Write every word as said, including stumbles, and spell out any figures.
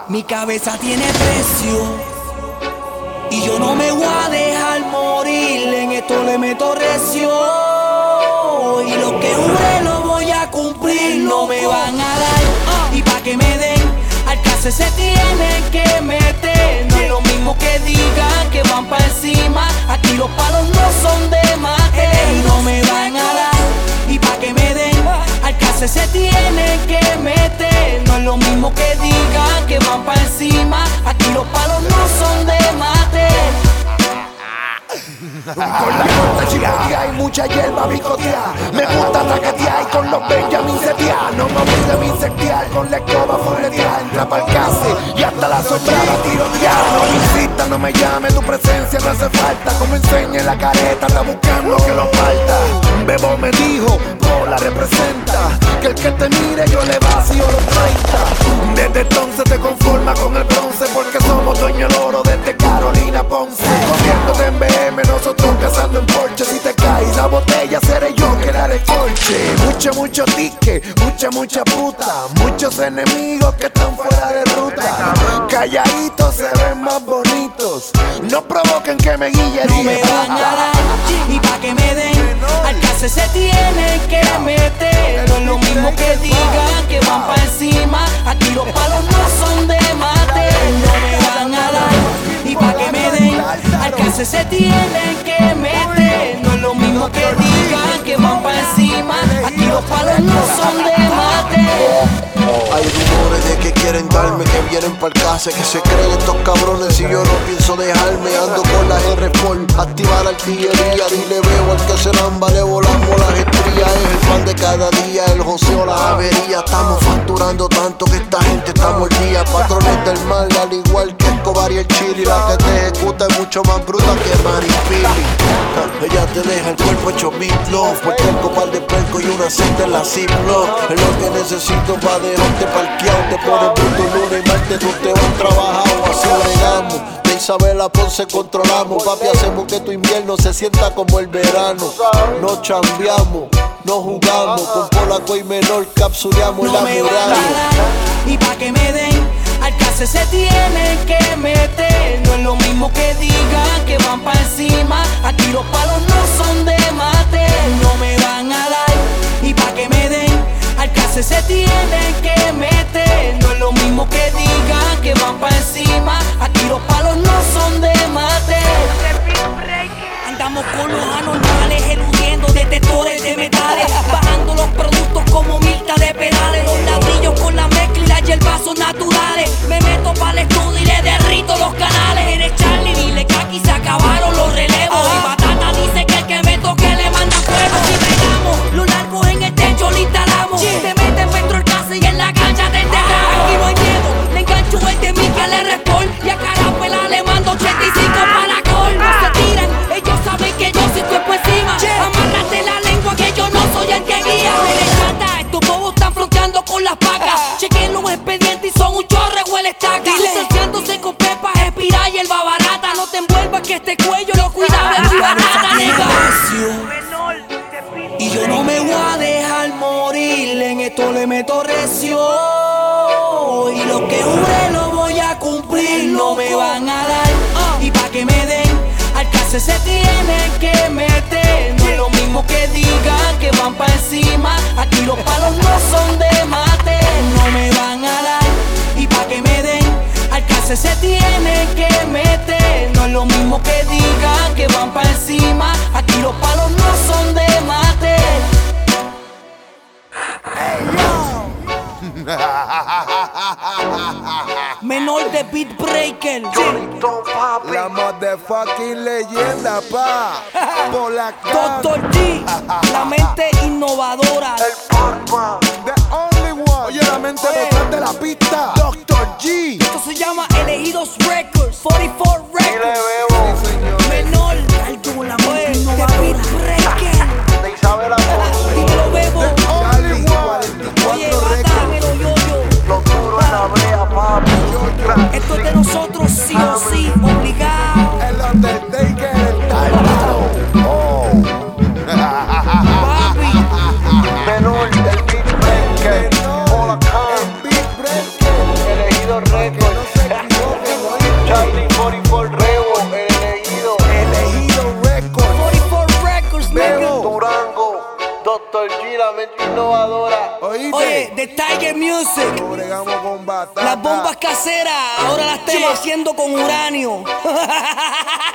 Mi cabeza tiene precio y yo no me voy a dejar morir. En esto le meto recio y lo que jure lo voy a cumplir. No me van a dar y pa' que me den, al cárcel se tienen que meter. No es lo mismo que digan que van pa' encima. Aquí los palos no son de mate. Y no me van a dar y pa' que me den, al cárcel se tienen que meter. No es lo mismo que digan que van pa' encima. Aquí los palos no son de mate. Con la corta chigatía hay mucha hierba bicotear. Me gusta tracatear y con los Benjamin setear. No me olvido de insectear, con la escoba fuletear. Entra pa'l case y hasta la sobrada tirotear. No me insista, no me llame, tu presencia no hace falta. Como enseñe la careta, está buscando que lo falta. Bebo me dijo, Pola representa, que el que te mire yo le vacío los treinta. Desde entonces te conformas con el bronce, porque somos dueños del oro desde Carolina Ponce. Comiéndote en B M, nosotros cazando en Porsche. Si te caes la botella, seré yo que la recorche. Mucho, mucho tique, mucha, mucha puta. Muchos enemigos que están fuera de ruta. Calladitos se ven más bonitos. No provoquen que me guille. No me van a dar y pa' que me den, al cárcel se tienen que meter. No es lo mismo que digan que van pa' encima. Aquí los palos no son de mate. No me van a dar y pa' que me den, al cárcel se tienen que meter. No es lo mismo que digan que van pa' encima. Aquí los palos no son de mate. Hay rumores de que quieren darme, que vienen pa'l casa, que se creen estos cabrones y yo no pienso dejarme. Ando con la R por activar artillería. Dile veo al que se ramba, le volamos las estrías. Es el pan de cada día, el joseo, la avería. Estamos facturando tanto que esta gente está mordida. Patrones del mal, al igual que Escobar y el Chili. La que te ejecuta es mucho más bruta que Maripili. Ella te deja el cuerpo hecho meatloaf, por el copal de perco y una cinta en la Ziploc. Es lo que necesito pa' dejarte parqueado. Te pones bruto lunes y martes, tú te vas trabajado. Así bregamos, de Isabela Ponce controlamos. Papi, hacemos que tu invierno se sienta como el verano. No chambeamos, no jugamos. Con Polaco y Menor capsuleamos no la me muralla. van a dar y pa' que me den, al cárcel se tienen que meter. No es lo mismo que digan que van pa' encima. Aquí los palos no son de mate. No me van a dar y pa' que me den, al cárcel se tienen que meter. No es lo mismo que digan que van pa' encima. Aquí los palos no son de mate. Andamos con los anormales, eludiendo detectores de metales, bajando los productos como milta de pedales. Los ladrillos con la mezcla y las hierbas son naturales. Me meto pa'l estudio y le derrito los canales. Eres Charlie, dile que aquí se acabaron los relevos. Y Batata dice que el que me toque le manda fuego. Si pegamos, los largos en el techo lo instalamos. Te meten dentro el casa y en la cancha te enterramos. Aquí no hay miedo, le engancho el de mí que le responde. Y a Carapela le mando ochenta y cinco para col. No se tiran, ellos saben que yo sí estoy por encima. Amárrate la lengua que yo no soy el que guía. Me les mata, estos bobos están fronteando con las pacas. Chequen los expedientes y son un chorre o el estaca. Distanciándose con pepas, espira y el barata. No te envuelvas que este cuello lo cuida de mi barata, nega. Y yo no me voy a dejar morir, en esto le meto recio. Y lo que jure lo voy a cumplir. No me van a dar y pa' que me den, al cárcel se tienen que meter. No es lo mismo que digan que van pa' encima. Aquí los palos no son de mate. No me van a dar y pa' que me den, al cárcel se tienen que meter. No es lo mismo que digan que van pa' encima. Aquí los palos no son de mate. Menor de Beat Breaker. La motherfucking leyenda, pa. Polaco. Doctor G, la mente innovadora. The only one. Oye, la mente detrás de la pista. Doctor G. Esto se llama Elegidos Records, cuarenta y cuatro Records. Sí, señor. Menor, alto la mente innovadora. De Beat Breaker. De Isabela Ponce. Y lo bebo. Only Oye, cuatro bata, pero yo, yo. Los duros en la brea, papi. Esto es de nosotros, sí o sí, obligado. El Undertaker, el Tardado. Oh. Papi. Menor, el Big Breaker. Hola, El Big Breaker. Elegido Records. de Tiger Music. Bregamos con batata. Las bombas caseras, ahora las estamos haciendo con uranio.